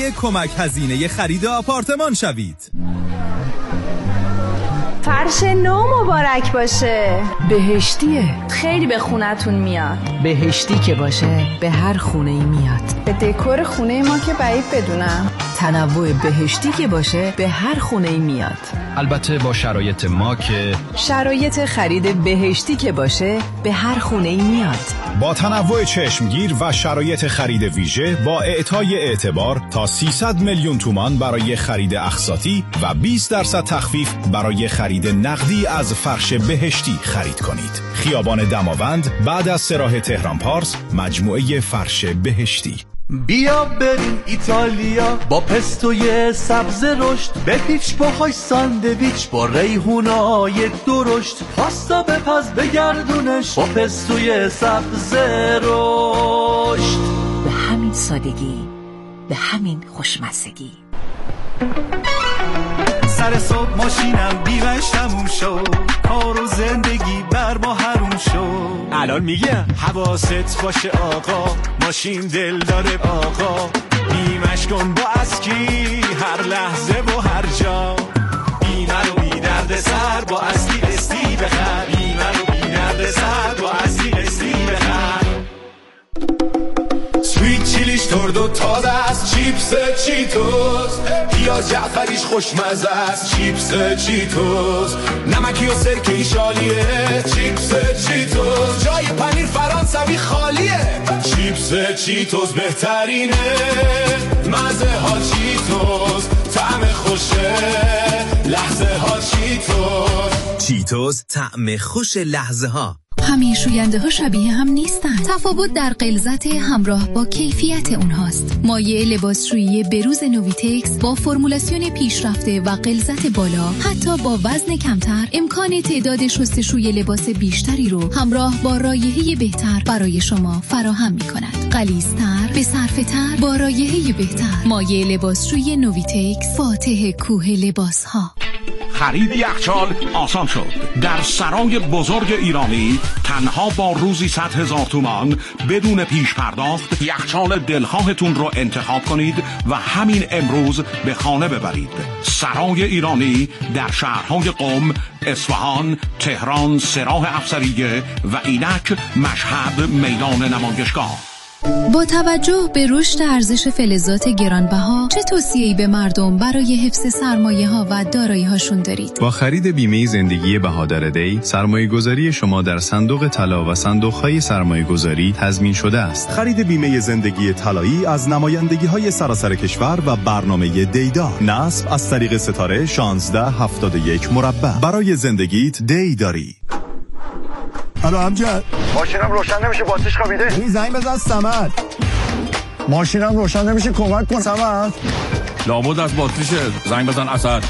مایه کمک هزینه خرید آپارتمان شوید. فرش نو مبارک باشه. بهشتیه، خیلی به خونتون میاد. بهشتی که باشه به هر خونه ای میاد. به دکور خونه ما که بعید بدونم. تنوع بهشتی که باشه به هر خونه ای میاد. البته با شرایط ما که شرایط خرید بهشتی که باشه به هر خونه ای میاد. با تنوع چشمگیر و شرایط خرید ویژه با اعطای اعتبار تا 300 میلیون تومان برای خرید اقساطی و 20% تخفیف برای خرید نقدی از فرش بهشتی خرید کنید. خیابان دماوند بعد از سراح تهران پارس، مجموعه فرش بهشتی. بیا بریم ایتالیا با پستوی سبز رشد، بپیچ بخوای ساندویچ با ریحونای درشت، پاستا بپز بگردونش با پستوی سبز رشد. به همین سادگی، به همین خوشمزگی. سر صبح ماشینم بیمش تموم شد، کار و زندگی بر ما حروم شد. الان میگم حواست باشه آقا، ماشین دل داره آقا، بیمش کن با اسکی هر لحظه و هر جا. بیمه رو بی درد سر با اسکی استی بخر، بیمه رو بی درد سر با اسکی استی بخر. سویت چیلیش ترد و تازه است، چیپس چیتوس، پیاز جعفریش خوشمزه است، چیپس چیتوس، نمکی و سرکه شالیه، چیپس چیتوس، جای پنیر فرانسوی خالیه، چیپس چیتوس بهترینه، مزه ها چیتوس، طعم خوشه، لحظه ها چیتوس، چیتوس طعم خوش لحظه ها. همه شوینده ها شبیه هم نیستن. تفاوت در غلظت همراه با کیفیت اونهاست. مایع لباسشویی بروز نویتکس با فرمولاسیون پیشرفته و غلظت بالا، حتی با وزن کمتر، امکان تعداد شستشوی لباس بیشتری رو همراه با رایحه بهتر برای شما فراهم می‌کند. غلیظ‌تر، به صرفه‌تر، با رایحه بهتر. مایع لباسشویی نویتکس، فاتح کوه لباس‌ها. خرید یخچال آسان شد. در سرای بزرگ ایرانی تنها با روزی 100,000 تومان بدون پیش پرداخت یخچال دلخواهتون رو انتخاب کنید و همین امروز به خانه ببرید. سرای ایرانی در شهرهای قم، اصفهان، تهران، سراح افسریه و اینک مشهد میدان نمایشگاه. با توجه به رشد ارزش فلزات گرانبها، چه توصیه‌ای به مردم برای حفظ سرمایه‌ها و دارایی‌هاشون دارید؟ با خرید بیمه زندگی بهادر دی، سرمایه‌گذاری شما در صندوق طلا و صندوق‌های سرمایه‌گذاری تضمین شده است. خرید بیمه زندگی طلایی از نمایندگی‌های سراسر کشور و برنامه دیدار. نصب از طریق ستاره 1671 مربع. برای زندگیت دی داری. الو امجد، ماشینم روشن نمیشه، باتریش خوابیده. این زنگ بزن صمد. ماشینم روشن نمیشه، کمک کن صمد. لابد از باتریشه، زنگ بزن اسد.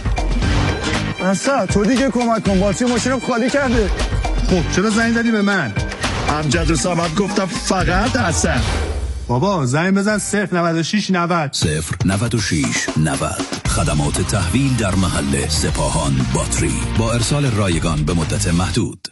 اسد تو دیگه کمک کن، باتری ماشینم خالی کرده. خب چرا زنگ زدی به من؟ امجد و صمد گفتم فقط اسد. بابا زنگ بزن 09690 09690. خدمات تحویل در محل سپاهان باتری با ارسال رایگان به مدت محدود.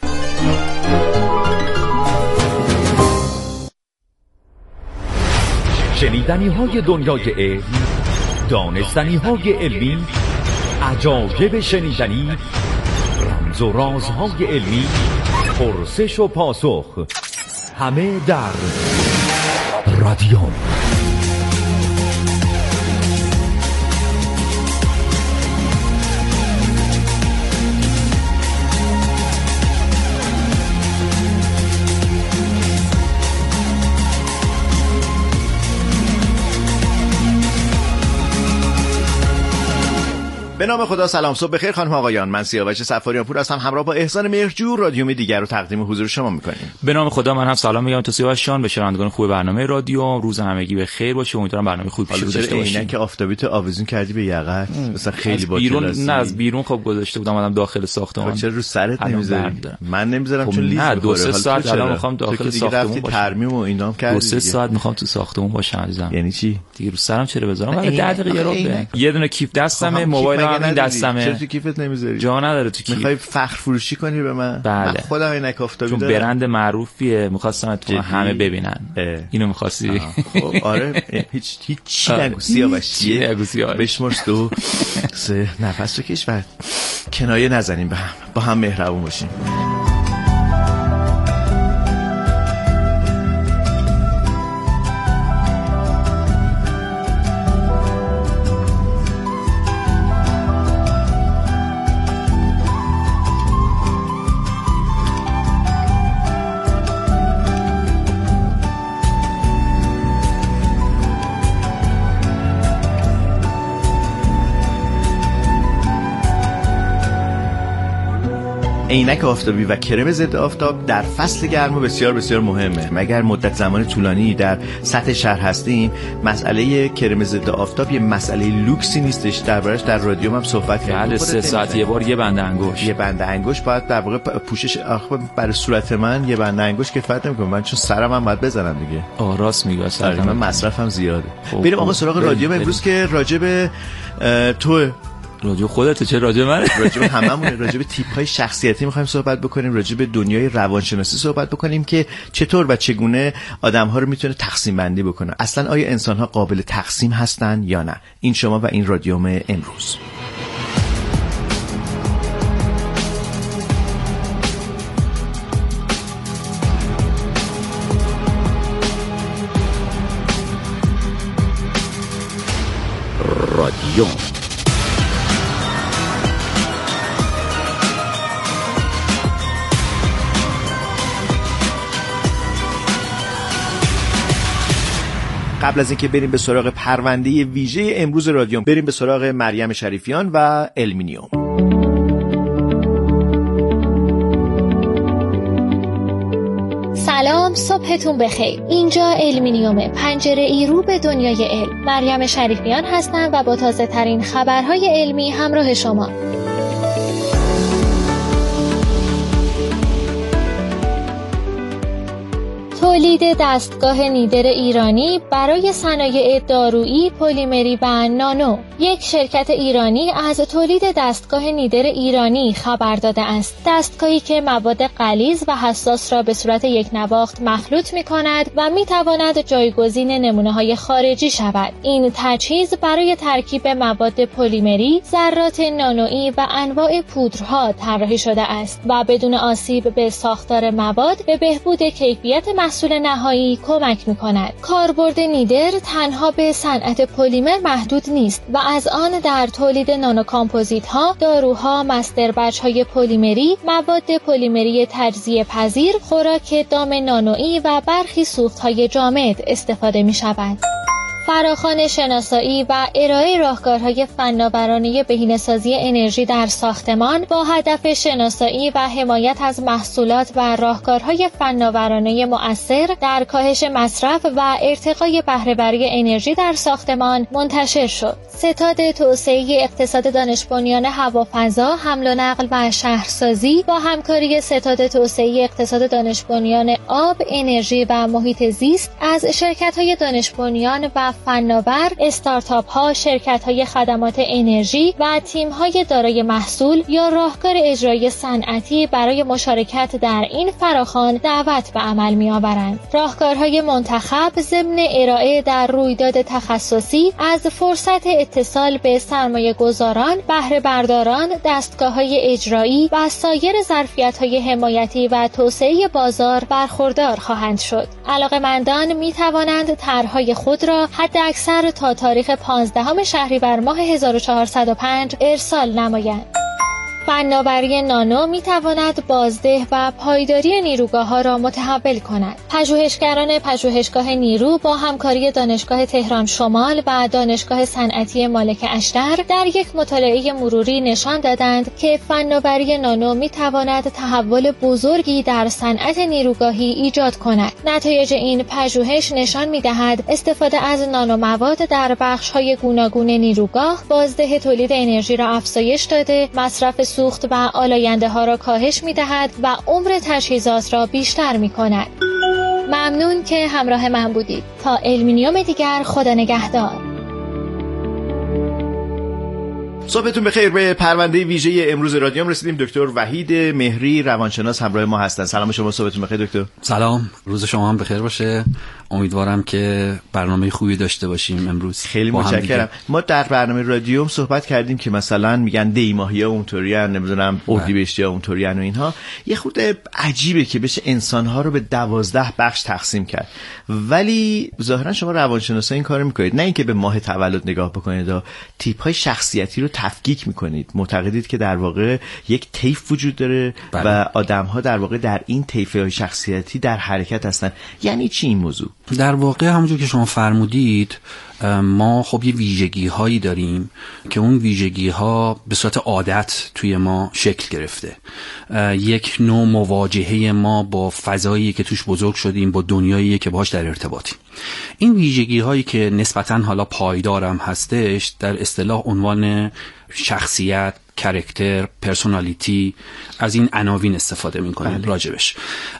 شنیدنی های دنیای علم، دانستنی های علمی، عجایب شنیدنی، رمز و رازهای علمی، پرسش و پاسخ، همه در رادیوم. به نام خدا. سلام، صبح بخیر خانم آقایان. من سیاوش صفاریان پور هستم، همراه با احسان مهرجو رادیومی دیگر رو تقدیم حضور شما می‌کنیم. به نام خدا من هم سلام میگم تو سیاوش جان، به شنوندگان خوب برنامه رادیو. روز همگی به خیر باشه، امیدوارم برنامه خوبی پیش رو داشته باشید. اینا که آفتابی تو آویزون کردی به یقت مثلا خیلی با بیرون، نه از بیرون خب گذاشته بودم آدم داخل ساختمان. چرا رو سرت نمیذاری؟ من نمیذارم چون لیز می‌خوره. 2-3 ساعت الان می‌خوام داخل ساختمان باشم. ترمیم و اینام کردی. 2-3 ساعت می‌خوام تو ساختمان باشم عزیزم. یعنی چی؟ دیگه رو سرم چرا بذارم؟ بعد 10 دقیقه یه دونه کیف دستمه، موبایلم این دستمه. چرا تو کیفت نمیذاری؟ جا نداره تو کیف. میخوای فخر فروشی کنی به من؟ بله. من خودم عینک آفتابی دارم. چون برند معروفیه، می‌خواستم تو همه ببینن. اینو می‌خواستی؟ خب آره، هیچ نگو سیاوشیه. بشمار 2 3 نفس بکش و کنایه نزنیم با هم مهربون باشیم. عینک آفتابی و کرم ضد آفتاب در فصل گرما بسیار بسیار مهمه. مگر مدت زمان طولانی در سطح شهر هستیم، مسئله کرم ضد آفتاب یه مسئله لوکسی نیستش. دربارش در رادیو هم صحبت کردیم. بله 3 ساعت یه بار یه بند انگشت باید در واقع پوشش برای صورت من. یه بند انگشت کفایت نمیکنه من، چون سرم هم باید بزنم دیگه. راست میگی، من مصرفم زیاده. بریم آقا سراغ رادیو امروز که راجب تو راجب خودت، چه راجب من؟ راجب هممون، راجب تیپ‌های شخصیتی می‌خوایم صحبت بکنیم، راجب دنیای روانشناسی صحبت بکنیم که چطور و چگونه آدم‌ها رو میتونه تقسیم بندی بکنه. اصلا آیا انسان‌ها قابل تقسیم هستن یا نه؟ این شما و این رادیوم امروز. رادیو قبل از اینکه بریم به سراغ پرونده ویژه امروز رادیو، بریم به سراغ مریم شریفیان و المینیوم. سلام، صبحتون بخیر. اینجا المینیوم، پنجره ای رو به دنیای علم. مریم شریفیان هستم و با تازه ترین خبرهای علمی همراه شما. تولید دستگاه نیدر ایرانی برای صنایع دارویی، پلیمری و نانو. یک شرکت ایرانی از تولید دستگاه نیدر ایرانی خبر داده است. دستگاهی که مواد غلیظ و حساس را به صورت یک نواخت مخلوط می‌کند و می‌تواند جایگزین نمونه‌های خارجی شود. این تجهیز برای ترکیب مواد پلیمری، ذرات نانویی و انواع پودرها طراحی شده است و بدون آسیب به ساختار مواد به بهبود کیفیت محصول نهایی کمک می‌کند. کاربرد نیدر تنها به صنعت پلیمر محدود نیست و از آن در تولید نانوکامپوزیت‌ها، داروها، مستر بچ‌های پلیمری، مواد پلیمری تجزیه پذیر، خوراک دام نانویی و برخی سوخت‌های جامد استفاده می‌شود. فراخوان شناسایی و ارائه راهکارهای فناورانه بهینه‌سازی انرژی در ساختمان با هدف شناسایی و حمایت از محصولات و راهکارهای فناورانه مؤثر در کاهش مصرف و ارتقای بهره‌وری انرژی در ساختمان منتشر شد. ستاد توسعه اقتصاد دانش بنیان هوافضا، حمل و نقل و شهرسازی با همکاری ستاد توسعه اقتصاد دانش بنیان آب، انرژی و محیط زیست از شرکت‌های دانش بنیان و فناور، استارتاپ‌ها، شرکت‌های خدمات انرژی و تیم‌های دارای محصول یا راهکار اجرایی صنعتی برای مشارکت در این فراخوان دعوت به عمل می‌آورند. راهکارهای منتخب ضمن ارائه در رویداد تخصصی از فرصت اتصال به سرمایه‌گذاران، بهره برداران، دستگاه‌های اجرایی و سایر ظرفیت‌های حمایتی و توسعه بازار برخوردار خواهند شد. علاقه‌مندان می‌توانند طرح‌های خود را حداکثر تا تاریخ 15 شهریور ماه 1405 ارسال نمایند. فناوری نانو می تواند بازده و پایداری نیروگاه‌ها را متحول کند. پژوهشگران پژوهشگاه نیرو با همکاری دانشگاه تهران شمال و دانشگاه صنعتی مالک اشتر در یک مطالعه مروری نشان دادند که فناوری نانو می تواند تحول بزرگی در صنعت نیروگاهی ایجاد کند. نتایج این پژوهش نشان می دهد استفاده از نانومواد در بخش‌های گوناگون نیروگاه بازده تولید انرژی را افزایش داده، مصرف سوخت و آلاینده ها را کاهش می دهد و عمر تجهیزات را بیشتر می کند. ممنون که همراه من بودید. تا المینیوم دیگر، خدا نگهدار. صبحتون بخیر. به پرونده ویژه امروز رادیوم رسیدیم. دکتر وحید مهری روانشناس همراه ما هستن. سلام شما، صبحتون بخیر دکتر. سلام، روز شما هم بخیر باشه. امیدوارم که برنامه خوبی داشته باشیم امروز. خیلی متشکرم. ما در برنامه رادیوم صحبت کردیم که مثلا میگن دی ماهی‌ها اونطوریان، نمیدونم اردیبهشتی‌ها اونطوریان و اینها. یه خورده عجیبه که بشه انسان‌ها رو به 12 بخش تقسیم کرد، ولی ظاهرا شما روانشناسا این کارو میکنید، نه اینکه به ماه تولد نگاه بکنید، تیپ‌های شخصیتی رو تفکیک میکنید. معتقدید که در واقع یک طیف وجود داره و آدم‌ها در واقع در این طیف‌های شخصیتی در حرکت هستن. یعنی چی این موضوع؟ در واقع همونجور که شما فرمودید، ما خب یه ویژگی هایی داریم که اون ویژگی ها به صورت عادت توی ما شکل گرفته. یک نوع مواجهه ما با فضایی که توش بزرگ شدیم، با دنیایی که باهاش در ارتباطیم. این ویژگی هایی که نسبتاً حالا پایدارم هستش، در اصطلاح عنوان شخصیت، کاراکتر، پرسونالیتی، از این عناوین استفاده میکنیم راجبش.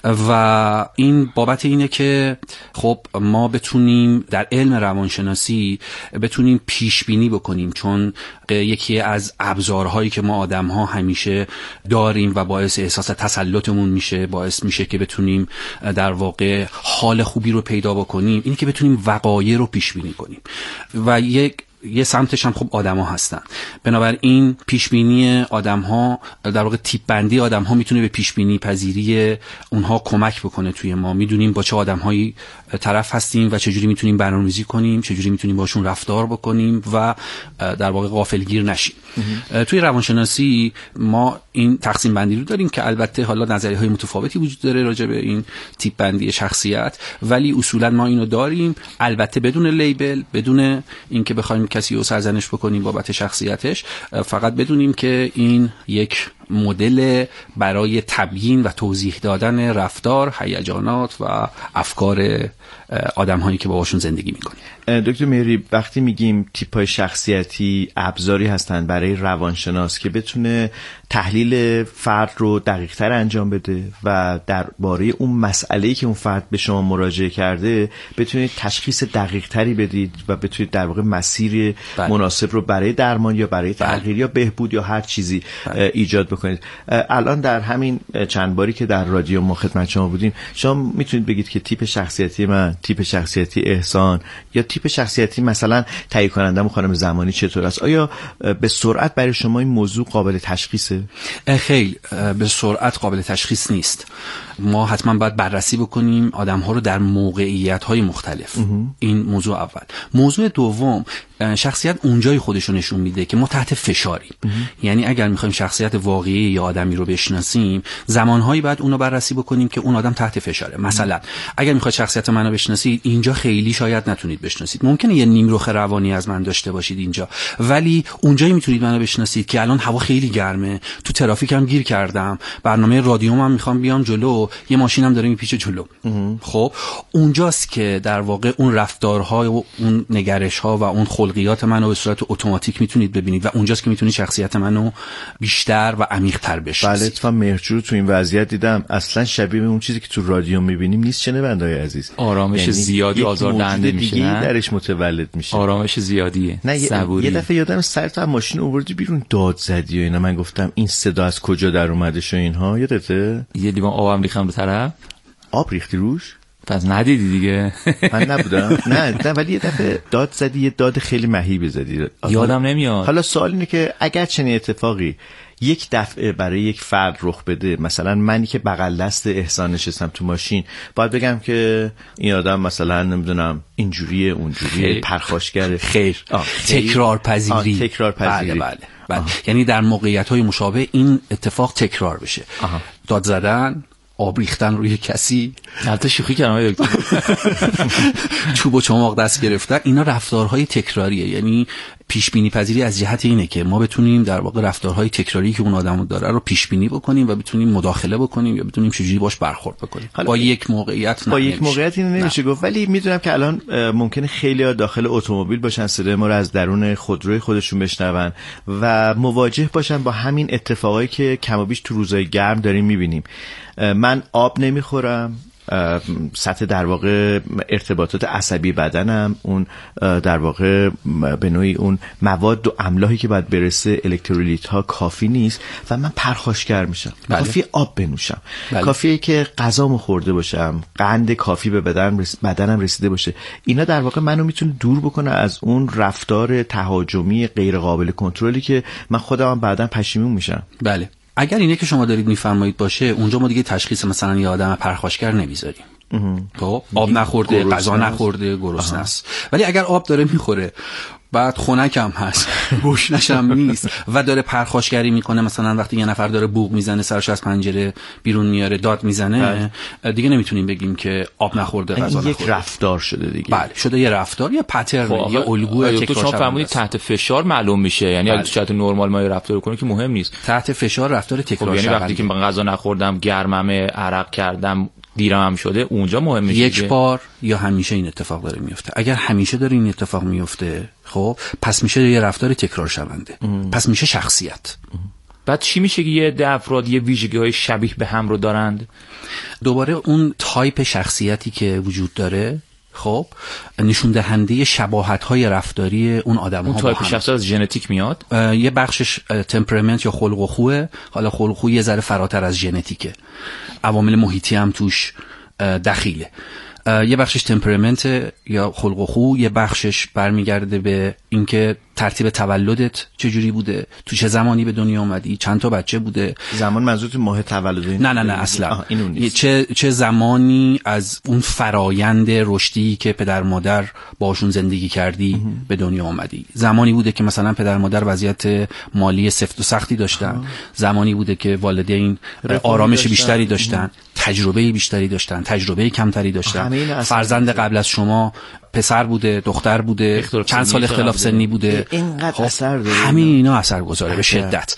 و این بابت اینه که خب ما بتونیم در علم روانشناسی بتونیم پیش بینی بکنیم، چون یکی از ابزارهایی که ما آدم‌ها همیشه داریم و باعث احساس تسلطمون میشه، باعث میشه که بتونیم در واقع حال خوبی رو پیدا بکنیم، اینه که بتونیم وقایع رو پیش بینی کنیم. و یه سمتش هم خب آدم‌ها هستن. بنابراین پیشبینی آدم‌ها، در واقع تیپ بندی آدم‌ها میتونه به پیشبینی پذیری اونها کمک بکنه. توی ما میدونیم با چه آدم‌هایی طرف هستیم و چجوری میتونیم برنامه‌ریزی کنیم، چجوری میتونیم باشون رفتار بکنیم و در واقع غافلگیر نشیم. توی روانشناسی ما این تقسیم بندی رو داریم که البته حالا نظریه‌های متفاوتی وجود داره راجع به این تیپ بندی شخصیت، ولی اصولا ما اینو داریم، البته بدون لیبل، بدون اینکه بخوایم کسی رو سرزنش بکنیم بابت شخصیتش، فقط بدونیم که این یک مدل برای تبیین و توضیح دادن رفتار، هیجانات و افکار آدم‌هایی که باهاشون زندگی می‌کنیم. دکتر مهری، وقتی میگیم تیپ‌های شخصیتی ابزاری هستن برای روانشناس که بتونه تحلیل فرد رو دقیق‌تر انجام بده و درباره اون مسئله‌ای که اون فرد به شما مراجعه کرده بتونید تشخیص دقیق‌تری بدید و بتونید در واقع مسیر مناسب رو برای درمان یا برای تغییر یا بهبود یا هر چیزی ایجاد بکنید. الان در همین چند باری که در رادیو ما خدمت شما بودیم، شما میتونید بگید که تیپ شخصیتی من، تیپ شخصیتی احسان یا تیپ شخصیتی مثلا تهیه کنندم خانم زمانی چطور است؟ آیا به سرعت برای شما این موضوع قابل تشخیصه؟ خیلی به سرعت قابل تشخیص نیست. ما حتما باید بررسی بکنیم آدم‌ها رو در موقعیت‌های مختلف. این موضوع اول. موضوع دوم، شخصیت اونجای خودشو نشون میده که ما تحت فشاریم. یعنی اگر میخوایم شخصیت واقعی یا آدمی رو بشناسیم، زمانهایی باید اونو بررسی بکنیم که اون آدم تحت فشاره. مثلا اگر میخواید شخصیت منو بشناسید، اینجا خیلی شاید نتونید بشناسید. ممکنه یه نیمرخ روانی از من داشته باشید اینجا، ولی اونجایی میتونید منو بشناسید که الان هوا خیلی گرمه، تو ترافیکم گیر کردم، برنامه رادیومم میخوام بیام جلو، یه ماشینم داره میپیچه جلو. خب اونجاست که در واقع اون رفتارها و اون نگرش‌ها و اون خلقیات منو به صورت اتوماتیک میتونید ببینید و اونجاست که میتونید شخصیت منو بیشتر و عمیق‌تر بشناسید. بله، اتفاقا مهرجو تو این وضعیت دیدم اصلا شبیه به اون چیزی که تو رادیو میبینیم نیست. شنونده‌های عزیز، آرامش یعنی زیادی آزاردهنده میشه، نه درش متولد میشه، آرامش زیادیه، صبوری. یه دفعه یادم سرت از ماشین آوردی بیرون داد زدی و اینا، من گفتم این صدا از کجا در اومدش و اینها. یادته یه لیوان آبم ریختم رو طرف، آب ریختی روش؟ پس ندیدی دیگه. من نبودم. نه ولی یه دفعه داد زدی، یه داد خیلی مهیبی زدی، یادم نمیاد. حالا سوال اینه که اگر چنین اتفاقی یک دفعه برای یک فرد رخ بده، مثلا منی که بغل دست احسان نشستم تو ماشین، باید بگم که این آدم مثلا نمیدونم اینجوریه اونجوریه، پرخاشگره؟ خیر. تکرار پذیری. بله. یعنی در موقعیت‌های مشابه این اتفاق تکرار بشه. داد زدن، آب ریختن روی کسی، البته شوخی کردم دکتر، چوب و چماق دست گرفتن، اینا رفتارهای تکراریه. یعنی پیش بینی پذیری از جهت اینه که ما بتونیم در واقع رفتارهای تکراری که اون آدمو داره رو پیش بینی بکنیم و بتونیم مداخله بکنیم یا بتونیم چجوری باش برخورد بکنیم. با یک موقعیت اینو نمیشه گفت، ولی میدونم که الان ممکنه خیلی‌ها داخل اتومبیل باشن، صدای ما رو از درون خودروی خودشون بشنون و مواجه باشن با همین اتفاقایی که کم و بیش تو روزهای گرم داریم میبینیم. من آب نمیخورم، سطح در واقع ارتباطات عصبی بدنم، اون در واقع به نوعی اون مواد و املاحی که باید برسه، الکترولیت ها کافی نیست و من پرخاشگر میشم. کافی آب بنوشم، کافیه که غذامو خورده باشم، قند کافی به بدنم رسیده باشه. اینا در واقع منو میتونه دور بکنه از اون رفتار تهاجمی غیر قابل کنترلی که من خودم بعداً پشیمون میشم. بله. اگر اینه که شما دارید میفرمایید باشه، اونجا ما دیگه تشخیص مثلا یه آدم پرخاشگر نمیذاریم. خب آب نخورده، غذا نخورده، گرسنه است. ولی اگر آب داره میخوره، بعد خنکم هست، گشنش هم نیست و داره پرخاشگری میکنه، مثلا وقتی یه نفر داره بوق میزنه، سرش از پنجره بیرون میاره، داد میزنه، دیگه نمیتونیم بگیم که آب نخورده، غذا نخورده. یک رفتار شده دیگه. بله، شده یه رفتار، یه پترن، یه الگوی که شما فرمودید تحت فشار معلوم میشه. یعنی اگه تو شرایط نرمال ما رفتار کنه که مهم نیست. تحت فشار رفتار تکرار شده. یعنی وقتی که من غذا نخوردم، گرممه، عرق کردم، دیرم هم شده، اونجا مهم میشه. یک بار یا همیشه این اتفاق داره میفته. اگر همیشه داره این اتفاق میفته، خب پس میشه یه رفتار تکرار شونده. پس میشه شخصیت. بعد چی میشه که یه عده افراد یه ویژگی‌های شبیه به هم رو دارند؟ دوباره اون تایپ شخصیتی که وجود داره، خب نشون دهنده شباهت‌های رفتاری اون آدم‌ها. اون تایپ شخصیت از ژنتیک میاد؟ یه بخشش تمپرامنت یا خلق و خوه. حالا خلق و خو یه ذره فراتر از ژنتیکه. عوامل محیطی هم توش دخیله. یه بخشش تمپرامنت یا خلق و خو، یه بخشش برمیگرده به اینکه ترتیب تولدت چجوری بوده، تو چه زمانی به دنیا اومدی، چند تا بچه بوده. زمان منظورت ماه تولد؟ نه اصلا. چه زمانی از اون فرایند رشدی که پدر مادر باشون زندگی کردی به دنیا اومدی. زمانی بوده که مثلا پدر مادر وضعیت مالی سفت و سختی داشتن، زمانی بوده که والدین آرامش بیشتری داشتن، تجربه بیشتری داشتن، تجربه کمتری داشتن. فرزند قبل از شما پسر بوده، دختر بوده، چند سال اختلاف سنی بوده. اینقدر اثر داره. همین اینا اثر گذاره به شدت.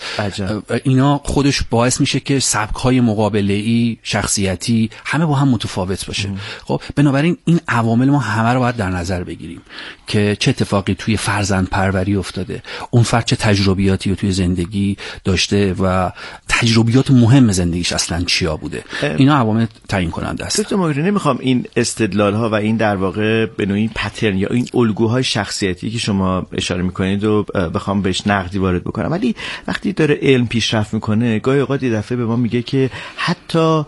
اینا خودش باعث میشه که سبک‌های مقابله‌ای، شخصیتی همه با هم متفاوت باشه. خب بنابراین این عوامل ما همه رو باید در نظر بگیریم که چه اتفاقی توی فرزند پروری افتاده، اون فرد چه تجربیاتی رو توی زندگی داشته و تجربیات مهم زندگیش اصلا چیا بوده. اینا عوامل تعیین کننده است. دکتر ماهری، نمیخوام این استدلال‌ها و این در واقع به نوعی پترن یا این الگوهای شخصیتی که شما اشاره میکنید و بخوام بهش نقدی وارد بکنم، ولی وقتی داره علم پیشرفت میکنه، گاهی اوقات یه دفعه به ما میگه که حتی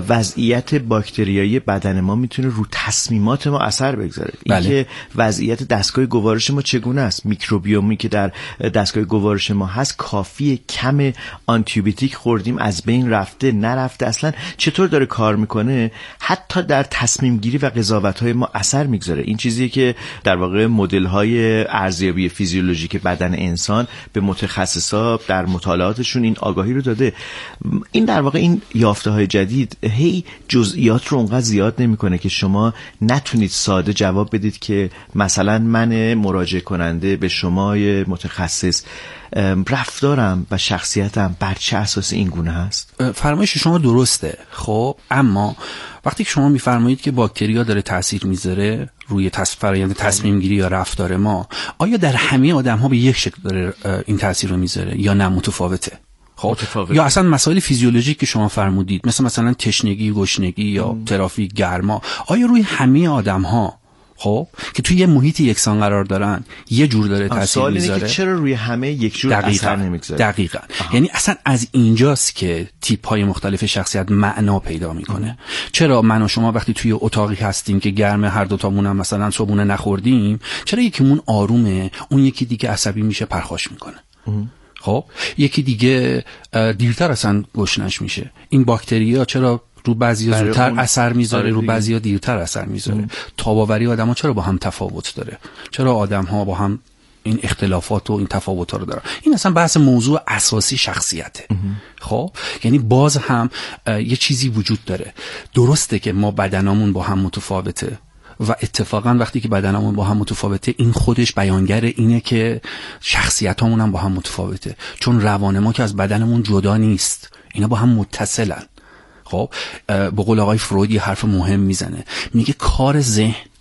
وضعیت باکتریایی بدن ما میتونه رو تصمیمات ما اثر بگذاره. اینکه وضعیت دستگاه گوارش ما چگونه است، میکروبیومی که در دستگاه گوارش ما هست کافی کم آنتیبیوتیک خوردیم، از بین رفته نرفته، اصلا چطور داره کار میکنه، حتی در تصمیم گیری و قضاوت های ما اثر میگذاره. این چیزی که در واقع مدل های ارزیابی فیزیولوژیک بدن انسان به متخصصا در مطالعاتشون این آگاهی رو داده. این در واقع این یافته های جدید هی جزئیات رو اونقدر زیاد نمیکنه که شما نتونید ساده جواب بدید که مثلا من مراجعه کننده به شما متخصص رفتارم و شخصیتم بر چه اساس این گونه هست؟ فرمایش شما درسته. خب اما وقتی که شما میفرمایید که باکتریا داره تاثیر میذاره روی فرآیند تصمیم گیری یا رفتار ما، آیا در همه آدم ها به یک شکل داره این تاثیر رو میذاره یا نه متفاوته؟ خب یا اصلا مسائل فیزیولوژیک که شما فرمودید مثلا تشنگی، گشنگی یا ترافیک، گرما، آیا روی همه آدم ها خب که توی یه محیط یکسان قرار دارن یه جور داره تاثیر میذاره؟ که چرا روی همه یک جور اثر نمیگذاره؟ دقیقاً. یعنی اصلا از اینجاست که تیپ های مختلف شخصیت معنا پیدا میکنه. چرا من و شما وقتی توی اتاقی هستیم که گرمه، هر دو تامون هم مثلا صبحونه نخوردیم، چرا یکیمون آرومه، اون یکی دیگه عصبی میشه، پرخاش میکنه؟ خب یکی دیگه دیرتر اصلا گشنش میشه. این باکتریا چرا رو بعضیا زودتر اثر میذاره، رو بعضیا دیرتر اثر میذاره؟ تاباوری آدم‌ها چرا با هم تفاوت داره؟ چرا آدم‌ها با هم این اختلافات و این تفاوت‌ها رو دارن؟ این اصلا بحث موضوع اساسی شخصیته. خب یعنی باز هم یه چیزی وجود داره. درسته که ما بدنامون با هم متفاوته و اتفاقا وقتی که بدنمون با هم متفاوته این خودش بیانگر اینه که شخصیتامون هم با هم متفاوته، چون روان ما که از بدنمون جدا نیست، اینا با هم متصلن. خب به قول آقای فروید یه حرف مهم میزنه، میگه کار ذهن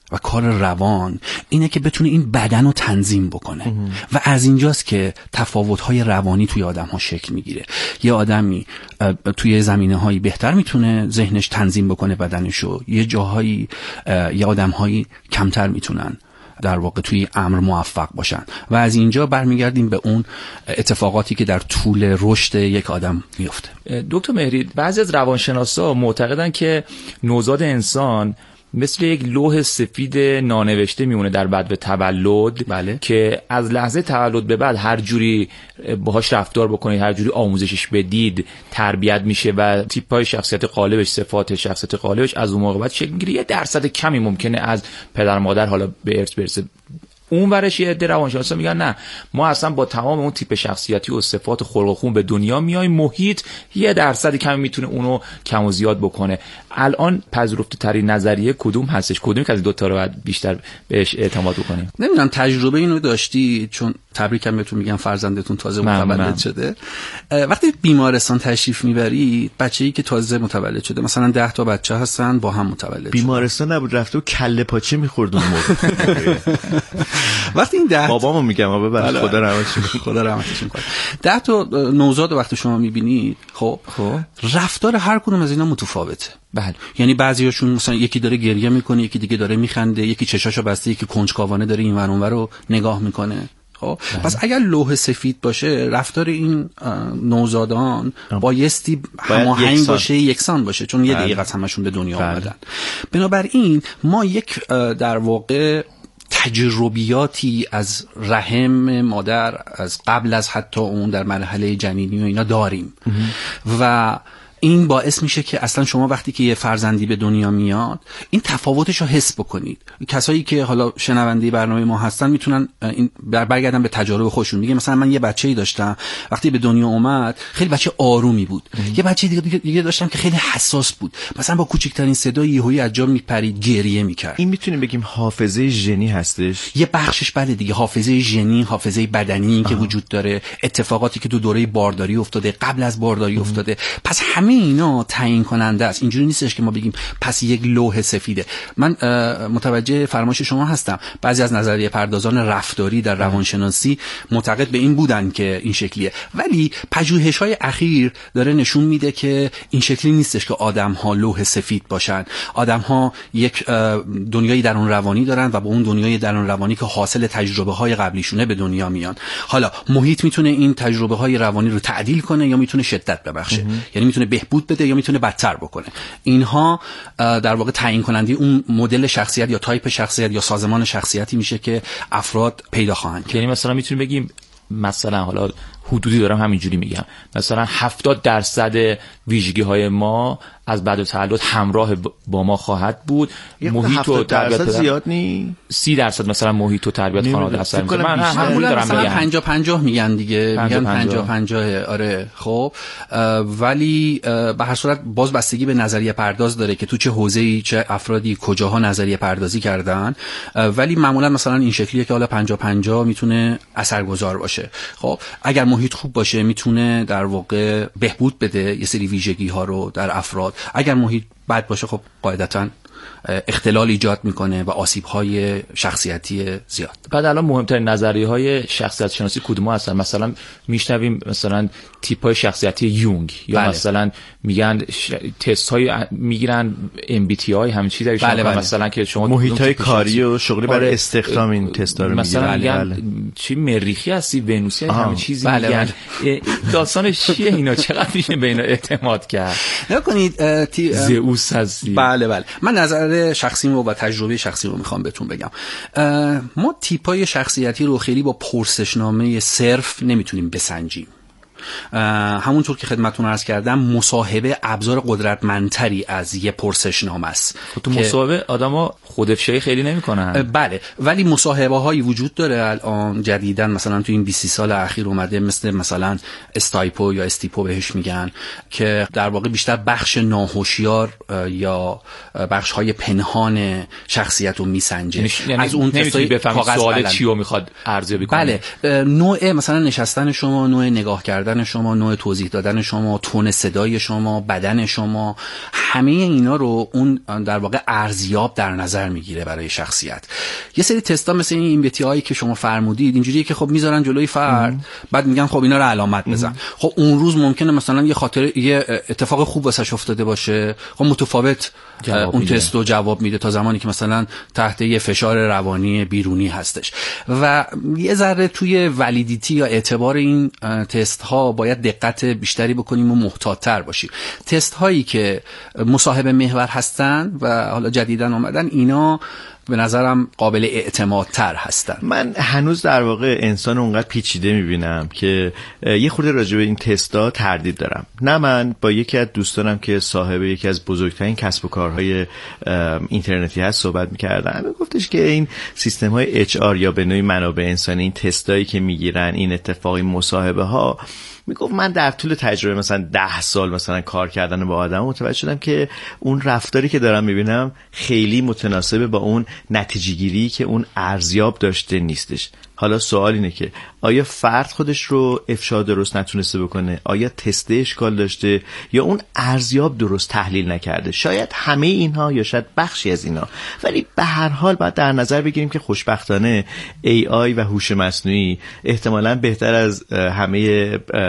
و کار روان اینه که بتونه این بدن رو تنظیم بکنه و از اینجاست که تفاوت‌های روانی توی آدم‌ها شکل میگیره. یه آدمی توی زمینه‌هایی بهتر میتونه ذهنش تنظیم بکنه بدنشو، یه جاهایی یه آدم‌هایی کمتر میتونن در واقع توی امر موفق باشن و از اینجا برمیگردیم به اون اتفاقاتی که در طول رشد یک آدم میفته. دکتر مهری، بعضی از روانشناسا معتقدن که نوزاد انسان مثل یک لوح سفید نانوشته میمونه در بدو تولد. بله. که از لحظه تولد به بعد هر جوری باهاش رفتار بکنید، هر جوری آموزشش بدید، تربیت میشه و تیپ‌های شخصیت غالبش، صفات شخصیت غالبش از اون موقع بعد شکل میگیره. یه درصد کمی ممکنه از پدر مادر حالا به ارث برسه. اون ورش یه عده روانشناسا میگن نه، ما اصلا با تمام اون تیپ شخصیتی و صفات و خلق و خون به دنیا میایم، محیط یه درصد کمی میتونه اونو کم و زیاد بکنه. الان پذیرفته ترین نظریه کدوم هستش؟ کدومی که از دو تا رو باید بیشتر بهش اعتماد بکنیم؟ نمیدونم تجربه اینو داشتی، چون تبریکم بهتون میگم فرزندتون تازه متولد شده. وقتی بیمارستان تشریف میبرید بچه‌ای که تازه متولد شده، مثلا 10 تا بچه هستن با هم متولد بیمارستان نبود، رفته و کله پاچه می‌خورد اون موقع. وقتی این 10 بابامو میگم ببر خدا رحمتش کنه 10 تا نوزاد وقتی شما میبینید، خب رفتار هر کدوم از اینا متفاوته. بله. یعنی بعضیاشون مثلا یکی داره گریه میکنه، یکی دیگه داره میخنده، یکی چشاشو بسته، یکی کنجکاوانه داره این ور اون ور رو نگاه میکنه. خب پس اگر لوح سفید باشه، رفتار این نوزادان بایستی هماهنگ باشه، یکسان باشه، چون یه دقیقه همشون به دنیا اومدن. بنابراین ما یک در واقع تجربیاتی از رحم مادر از قبل از حتی اون در مرحله جنینی و اینا داریم و این باعث میشه که اصلا شما وقتی که یه فرزندی به دنیا میاد این تفاوتش رو حس بکنید. کسایی که حالا شنونده برنامه ما هستن میتونن این برگردن به تجارب خودشون. میگه مثلا من یه بچه‌ای داشتم وقتی به دنیا اومد خیلی بچه آرومی بود. یه بچه دیگه داشتم که خیلی حساس بود، مثلا با کوچکترین صدای یهویی از جا میپرید، گریه میکرد. این میتونیم بگیم حافظه ژنی هستش؟ یه بخشش بله دیگه، حافظه ژنی، حافظه بدنی که وجود داره، اتفاقاتی که تو دوره بارداری افتاده، قبل از بارداری افتاده. پس همه اینا تعیین کننده است. اینجوری نیستش که ما بگیم پس یک لوح سفیده. من متوجه فرمایش شما هستم. بعضی از نظریه پردازان رفتاری در روانشناسی معتقد به این بودن که این شکلیه، ولی پژوهش‌های اخیر داره نشون میده که این شکلی نیستش که آدم‌ها لوح سفید باشن. آدم‌ها یک دنیای درون روانی دارن و با اون دنیای درون روانی که حاصل تجربه‌های قبلیشونه به دنیا میان. حالا محیط میتونه این تجربه‌های روانی رو تعدیل کنه یا میتونه شدت ببخشه. یعنی میتونه بهبود بده یا میتونه بدتر بکنه. اینها در واقع تعیین کننده اون مدل شخصیت یا تایپ شخصیت یا سازمان شخصیتی میشه که افراد پیدا خواهند کرد. یعنی مثلا میتونیم بگیم، مثلا حالا حدودی دارم همینجوری میگم، مثلا 70% ویژگی‌های ما از بعد از تولد همراه با ما خواهد بود. محیط و تربیت زیاد نی 30% مثلا محیط و تربیت خانواده اثر می‌کنه. من معمولا دارم مثلا 50-50 میگن دیگه، میگن 50-50. آره خب، ولی به هر صورت باز بستگی به نظریه پرداز داره که تو چه حوزه‌ای چه افرادی کجاها نظریه پردازی کردن، ولی معمولا مثلا این شکلیه که حالا 50-50 میتونه اثرگذار باشه. خب اگر محیط خوب باشه میتونه در واقع بهبود بده یه سری ویژگی ها رو در افراد. اگر محیط بد باشه خب قاعدتاً اختلال ایجاد میکنه و آسیب‌های شخصیتی زیاد. بعد الان مهمترین نظریه‌های شخصیت شناسی کدوم هستن؟ مثلا میشنویم مثلا تیپ‌های شخصیتی یونگ یا مثلا میگن تست‌های میگیرن MBTI همین چیزایی مثلا که شما محیط‌های کاری و شغلی برای استخدام این تستا رو مثلا میگن چی مریخی هستی، ونوسی همین چیزی میگن. داستانش چیه اینا؟ چقدر میشه به اینا اعتماد کرد؟ نکنید زئوس هستی. بله من نظر شخصیم و تجربه شخصی رو میخوام بهتون بگم. ما تیپای شخصیتی رو خیلی با پرسشنامه صرف نمیتونیم بسنجیم. همونطور که خدمتتون عرض کردم مصاحبه ابزار قدرتمندتری از یه پرسشنامه است. تو مصاحبه آدما خودافشایی خیلی نمیکنن. بله، ولی مصاحبه هایی وجود داره الان جدیداً، مثلا تو این 20 سال اخیر اومده، مثلا استایپو یا استیپو بهش میگن، که در واقع بیشتر بخش ناهوشیار یا بخش های پنهان شخصیت رو میسنجه. یعنی از اون تستای سوال چی رو میخواد ارزیابی کنه. بله، نوع مثلا نشستن شما، نوع نگاه کردن دادن شما، نوع توضیح دادن شما، تون صدای شما، بدن شما، همه اینا رو اون در واقع ارزیاب در نظر میگیره برای شخصیت. یه سری تستا مثل این MBTI که شما فرمودید اینجوریه که خب میذارن جلوی فرد، بعد میگن خب اینا رو علامت بزن. خب اون روز ممکنه مثلا یه اتفاق خوب واسش افتاده باشه، خب متفاوت اون تست رو جواب میده تا زمانی که مثلا تحت یه فشار روانی بیرونی هستش. و یه ذره توی ولیدیتی یا اعتبار این تست ها باید دقت بیشتری بکنیم و محتاط‌تر باشیم. تست هایی که مصاحبه محور هستن و حالا جدیداً اومدن، اینا به نظرم قابل اعتمادتر هستن. من هنوز در واقع انسان اونقدر پیچیده میبینم که یه خورده راجع به این تستا تردید دارم. نه، من با یکی از دوستانم که صاحب یکی از بزرگترین کسب و کارهای اینترنتی هست صحبت میکردم، گفتش که این سیستم های HR یا به نوعی منابع انسانی، این تستایی که میگیرن، این اتفاقی مصاحبه ها، میگفت من در طول تجربه مثلا 10 سال مثلا کار کردن با آدم متوجه شدم که اون رفتاری که دارم میبینم خیلی متناسب با اون نتیجه گیری که اون ارزیاب داشته نیستش. حالا سوال اینه که آیا فرد خودش رو افشا درست نتونسته بکنه؟ آیا تست اشکال داشته؟ یا اون ارزیاب درست تحلیل نکرده؟ شاید همه اینها یا شاید بخشی از اینا. ولی به هر حال باید در نظر بگیریم که خوشبختانه AI و هوش مصنوعی احتمالاً بهتر از همه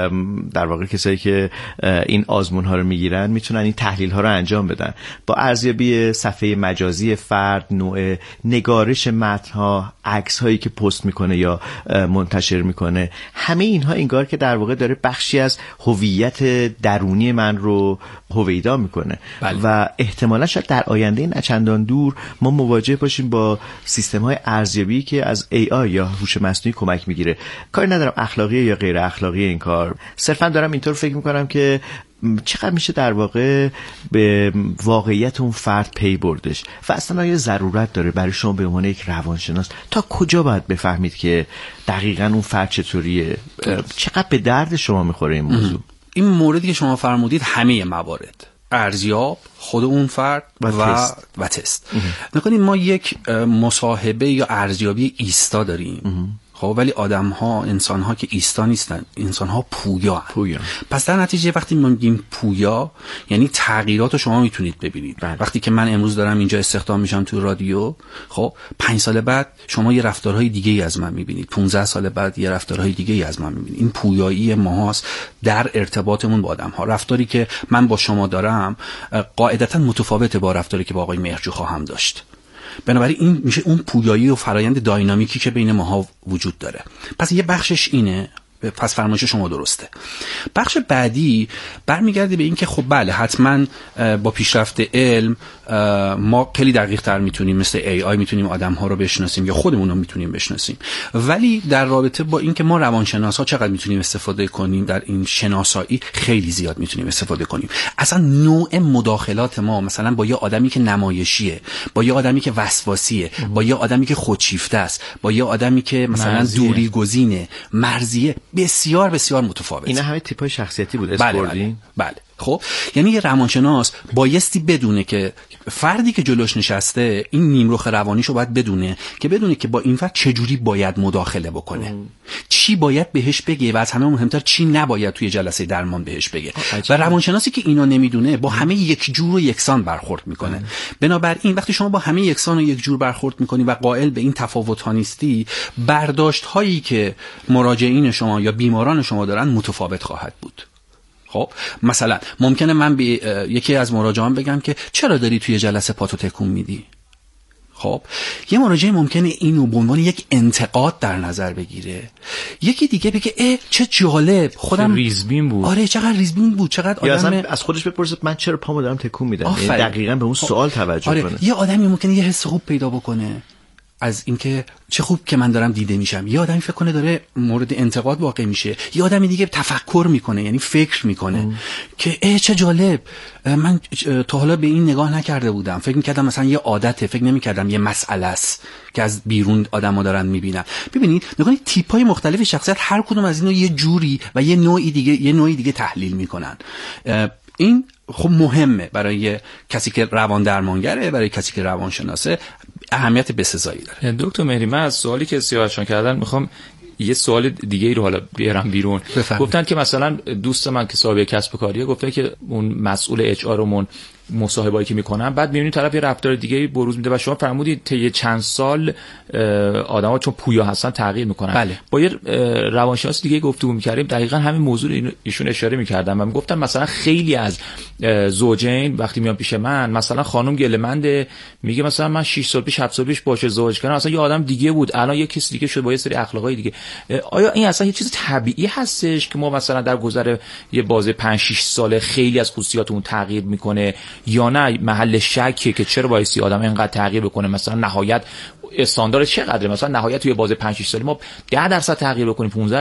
در واقع کسایی که این آزمون ها رو میگیرن میتونن این تحلیل ها رو انجام بدن. با ارزیابی صفحه مجازی فرد، نوع نگارش متن ها، عکس هایی که پست میکنه یا منتشر میکنه، همه اینها انگار که در واقع داره بخشی از هویت درونی من رو هویدا میکنه. بله. و احتمالا شاید در آینده نچندان دور ما مواجه باشیم با سیستم های ارزیابی که از AI یا هوش مصنوعی کمک میگیره. کاری ندارم اخلاقی یا غیر اخلاقی این کار، صرفا دارم اینطور فکر میکنم که چقدر میشه در واقع به واقعیت اون فرد پی بردش و اصلا آیا ضرورت داره برای شما به عنوان یک روانشناس تا کجا باید بفهمید که دقیقاً اون فرد چطوریه؟ چقدر به درد شما میخوره این موضوع؟ این موردی که شما فرمودید همه موارد، ارزیاب، خود اون فرد و تست. نکنید ما یک مصاحبه یا ارزیابی ایستا داریم، خب ولی آدم ها، انسان ها که ایستا نیستن، انسان ها پویا. پس در نتیجه وقتی ما میگیم پویا یعنی تغییرات رو شما میتونید ببینید. وقتی که من امروز دارم اینجا استخدام میشم تو رادیو، خب 5 سال بعد شما یه رفتارهای دیگه ای از من میبینید، 15 سال بعد یه رفتارهای دیگه ای از من میبینید. این پویایی ماست در ارتباطمون با آدم ها. رفتاری که من با شما دارم قاعدتا متفاوته با رفتاری که با آقای مهرجو خواهم داشت. بنابراین این میشه اون پویایی و فرایند داینامیکی که بین ماها وجود داره. پس یه بخشش اینه، پس فرمایش شما درسته. بخش بعدی برمیگرده به این که خب بله حتما با پیشرفت علم ما خیلی دقیق تر میتونیم مثل AI میتونیم آدم ها رو بشناسیم یا خودمون رو میتونیم بشناسیم، ولی در رابطه با این که ما روانشناس ها چقدر میتونیم استفاده کنیم در این شناسایی خیلی زیاد میتونیم استفاده کنیم. اصلا نوع مداخلات ما مثلا با یه آدمی که نمایشیه، با یه آدمی که وسواسیه، با یه آدمی که خودشیفته است، با یه آدمی که مثلا دوری گزینه، مرزیه، بسیار بسیار متفاوت. اینا همه تیپ‌های شخصیتی بود. بله. خب یعنی یه روانشناس بایستی بدونه که فردی که جلوش نشسته این نیمرخ روانیشو باید بدونه که با این فرد چجوری باید مداخله بکنه، چی باید بهش بگه و از همه مهمتر چی نباید توی جلسه درمان بهش بگه. و روانشناسی که اینا نمیدونه با همه یک جور و یکسان برخورد میکنه. بنابراین وقتی شما با همه یکسان و یک جور برخورد میکنی و قائل به این تفاوت ها نیستی، برداشت هایی که مراجعین شما یا بیماران شما دارن متفاوت خواهد بود. خب مثلا ممکنه من به یکی از مراجعان بگم که چرا داری توی جلسه پاتو تکون میدی؟ خب یه مراجع ممکنه اینو به عنوان یک انتقاد در نظر بگیره، یکی دیگه بگه چه جالب، خودم ریزبین بود. آره چقدر ریزبین بود، چقدر آدم اصلا از خودش بپرسه من چرا پامو دارم تکون میدم، دقیقاً به اون سوال توجه کنه. یه آدمی ممکنه یه حس خوب پیدا بکنه از اینکه چه خوب که من دارم دیده میشم، یه آدمی فکر کنه داره مورد انتقاد واقع میشه، یه آدمی دیگه تفکر میکنه، یعنی فکر میکنه که چه جالب، من تا حالا به این نگاه نکرده بودم، فکر میکردم مثلا یه عادته، فکر نمیکردم یه مسئله است که از بیرون آدما دارن میبینن. ببینید نگاه تیپ‌های مختلف شخصیت هر کدوم از اینا یه جوری و یه نوعی دیگه تحلیل میکنن. این خب مهمه برای کسی که روان درمانگره، برای کسی که روانشناسه اهمیت بسزایی داره. دکتر مهری، من از سوالی که سیاوشان کردن میخوام یه سوال دیگه ای رو حالا بیارم بیرون. گفتن که مثلا دوست من که صاحب کسب و کاریه گفته که اون مسئول اچ آرمون مصاحبه‌ای که میکنن بعد میبینید طرف یه رفتار دیگه بروز میده و شما فرمودید طی چند سال آدما چون پویا هستن تغییر میکنن. بله. با یه روانشناس دیگه گفتگو میکردیم دقیقاً همین موضوع ایشون اشاره میکردن و میگفتن مثلا خیلی از زوجین وقتی میان پیش من مثلا خانم گله‌منده میگه مثلا من 6 سال پیش 7 سال پیش باشه ازدواج کردم مثلا یه آدم دیگه بود الان یه کس دیگه شد با یه سری اخلاقای دیگه. آیا این اصلا یه چیز طبیعی هستش که ما مثلا در گذر یه بازه 5 6 ساله خیلی از خصوصیاتمون تغییر میکنه یا نه محل شکه که چرا وایسی آدم اینقدر تغییر بکنه؟ مثلا نهایت استاندارد چقدره؟ مثلا نهایت توی بازه 5 6 ساله ما 10% تغییر بکنیم 15